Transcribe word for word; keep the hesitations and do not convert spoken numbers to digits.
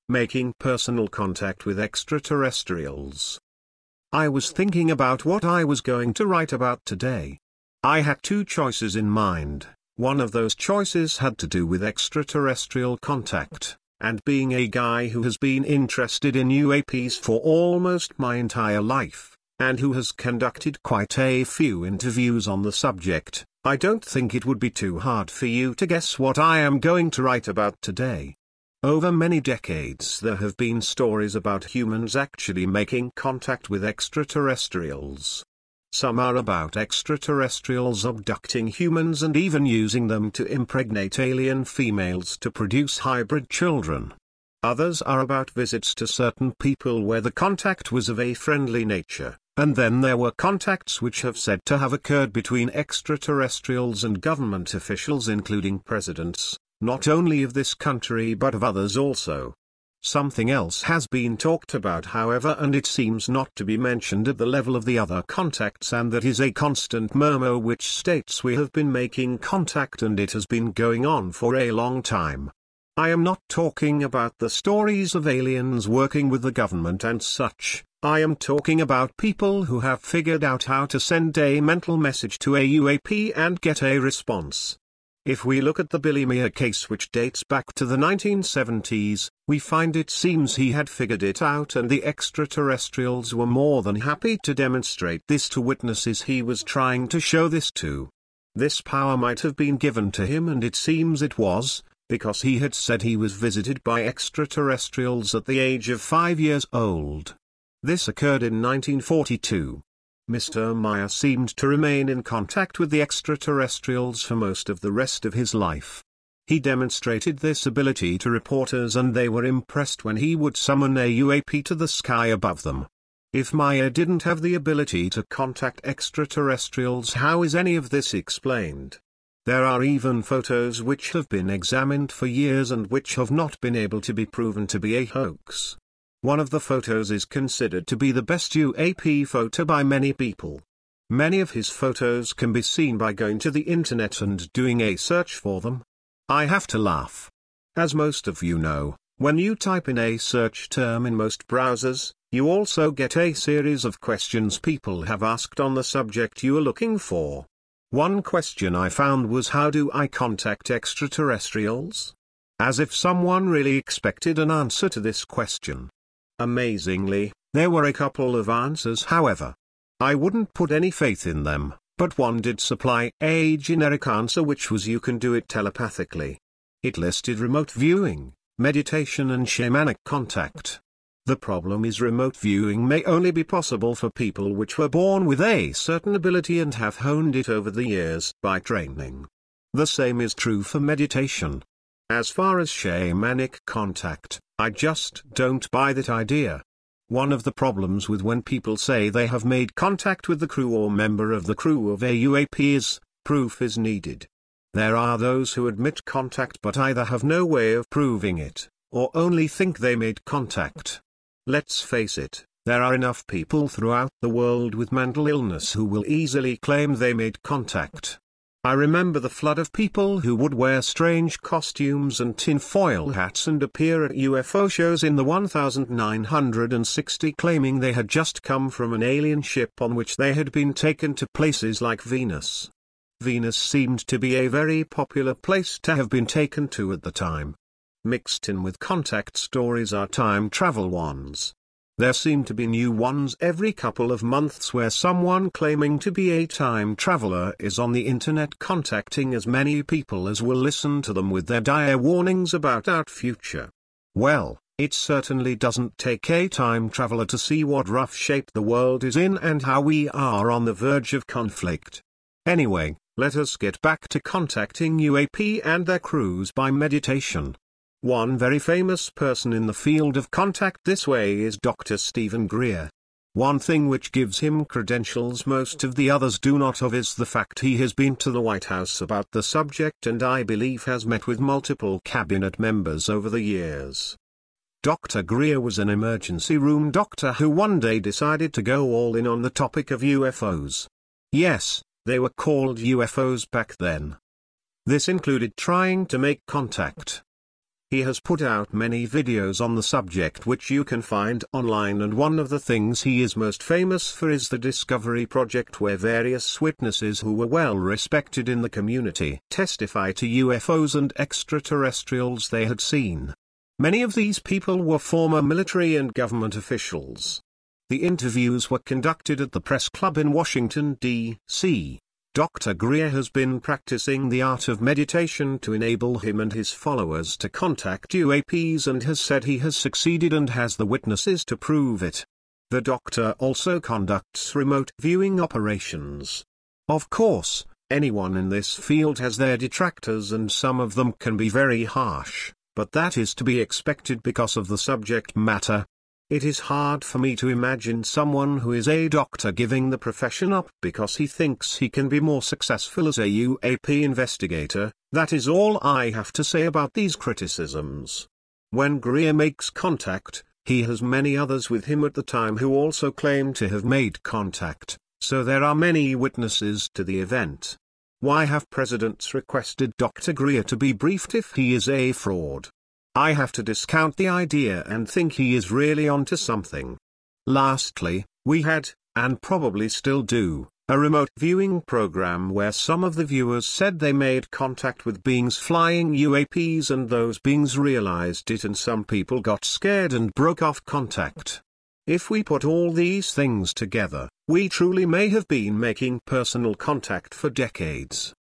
Making personal contact with extraterrestrials. I was thinking about what I was going to write about today. I had two choices in mind. One of those choices had to do with extraterrestrial contact, and being a guy who has been interested in U A Ps for almost my entire life, and who has conducted quite a few interviews on the subject, I don't think it would be too hard for you to guess what I am going to write about today. Over many decades there have been stories about humans actually making contact with extraterrestrials. Some are about extraterrestrials abducting humans and even using them to impregnate alien females to produce hybrid children. Others are about visits to certain people where the contact was of a friendly nature, and then there were contacts which have said to have occurred between extraterrestrials and government officials including presidents, not only of this country but of others also. Something else has been talked about however, and it seems not to be mentioned at the level of the other contacts, and that is a constant murmur which states we have been making contact and it has been going on for a long time. I am not talking about the stories of aliens working with the government and such. I am talking about people who have figured out how to send a mental message to a U A P and get a response. If we look at the Billy Meier case, which dates back to the nineteen seventies, we find it seems he had figured it out, and the extraterrestrials were more than happy to demonstrate this to witnesses he was trying to show this to. This power might have been given to him, and it seems it was, because he had said he was visited by extraterrestrials at the age of five years old. This occurred in nineteen forty-two. Mister Meier seemed to remain in contact with the extraterrestrials for most of the rest of his life. He demonstrated this ability to reporters and they were impressed when he would summon a U A P to the sky above them. If Meier didn't have the ability to contact extraterrestrials, how is any of this explained? There are even photos which have been examined for years and which have not been able to be proven to be a hoax. One of the photos is considered to be the best U A P photo by many people. Many of his photos can be seen by going to the internet and doing a search for them. I have to laugh. As most of you know, when you type in a search term in most browsers, you also get a series of questions people have asked on the subject you are looking for. One question I found was, how do I contact extraterrestrials? As if someone really expected an answer to this question. Amazingly, there were a couple of answers however. I wouldn't put any faith in them, but one did supply a generic answer, which was you can do it telepathically. It listed remote viewing, meditation and shamanic contact. The problem is remote viewing may only be possible for people which were born with a certain ability and have honed it over the years by training. The same is true for meditation. As far as shamanic contact, I just don't buy that idea. One of the problems with when people say they have made contact with the crew or member of the crew of a U A P is, proof is needed. There are those who admit contact but either have no way of proving it, or only think they made contact. Let's face it, there are enough people throughout the world with mental illness who will easily claim they made contact. I remember the flood of people who would wear strange costumes and tinfoil hats and appear at U F O shows in the nineteen sixty claiming they had just come from an alien ship on which they had been taken to places like Venus. Venus seemed to be a very popular place to have been taken to at the time. Mixed in with contact stories are time travel ones. There seem to be new ones every couple of months where someone claiming to be a time traveler is on the internet contacting as many people as will listen to them with their dire warnings about our future. Well, it certainly doesn't take a time traveler to see what rough shape the world is in and how we are on the verge of conflict. Anyway, let us get back to contacting U A P and their crews by meditation. One very famous person in the field of contact this way is Doctor Stephen Greer. One thing which gives him credentials most of the others do not of is the fact he has been to the White House about the subject and I believe has met with multiple cabinet members over the years. Doctor Greer was an emergency room doctor who one day decided to go all in on the topic of U F Os. Yes, they were called U F Os back then. This included trying to make contact. He has put out many videos on the subject which you can find online, and one of the things he is most famous for is the Discovery Project, where various witnesses who were well respected in the community testify to U F Os and extraterrestrials they had seen. Many of these people were former military and government officials. The interviews were conducted at the Press Club in Washington, D C Doctor Greer has been practicing the art of meditation to enable him and his followers to contact U A Ps, and has said he has succeeded and has the witnesses to prove it. The doctor also conducts remote viewing operations. Of course, anyone in this field has their detractors, and some of them can be very harsh, but that is to be expected because of the subject matter. It is hard for me to imagine someone who is a doctor giving the profession up because he thinks he can be more successful as a U A P investigator. That is all I have to say about these criticisms. When Greer makes contact, he has many others with him at the time who also claim to have made contact, so there are many witnesses to the event. Why have presidents requested Doctor Greer to be briefed if he is a fraud? I have to discount the idea and think he is really onto something. Lastly, we had, and probably still do, a remote viewing program where some of the viewers said they made contact with beings flying U A Ps, and those beings realized it, and some people got scared and broke off contact. If we put all these things together, we truly may have been making personal contact for decades.